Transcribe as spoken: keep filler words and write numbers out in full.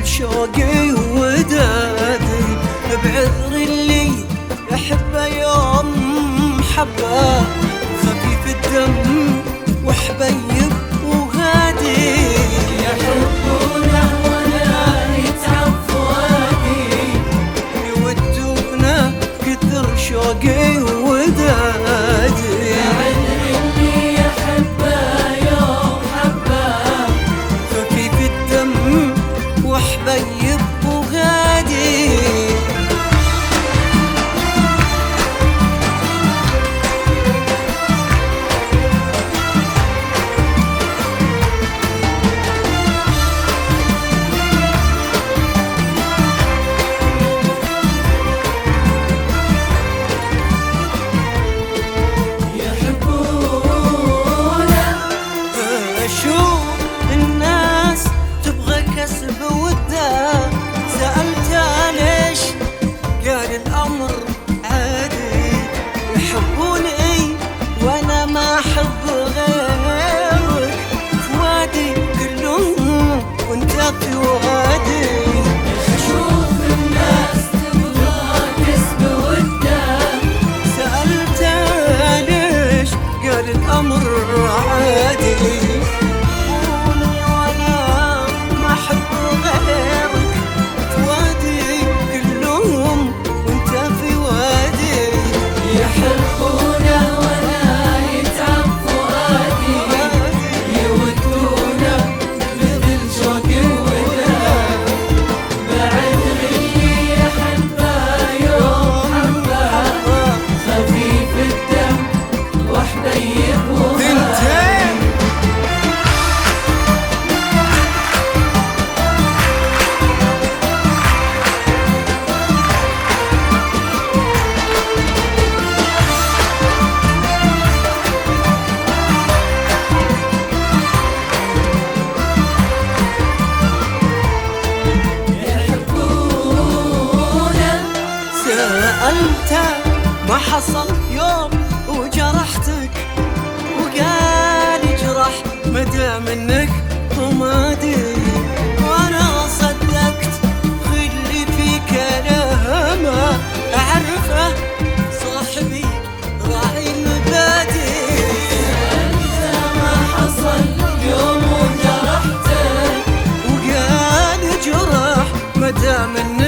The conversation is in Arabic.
شوقي ودادي بعذر اللي يحبه يوم حبه خفيف الدم وحبيب وهادي يحبونه ولا يتعب فؤادي يودونا كثر شوقي ودادي بعذر اللي يحبه يوم حبه خفيف الدم وحبيب وغادي كسب وده سألته ليش قال الأمر عادي يحبوني وأنا ما أحب غيرك فؤادي كلهم وأنت في وادي أشوف الناس تبغى كسب وده سألته ليش قال الأمر عادي أنت ما حصل يوم وجرحتك وقال يجرح مدى منك طمادي وأنا صدقت خلي في كلامه أعرفه صاحبي راعي المبادئ أنت ما حصل يوم وجرحتك وقال يجرح مدى منك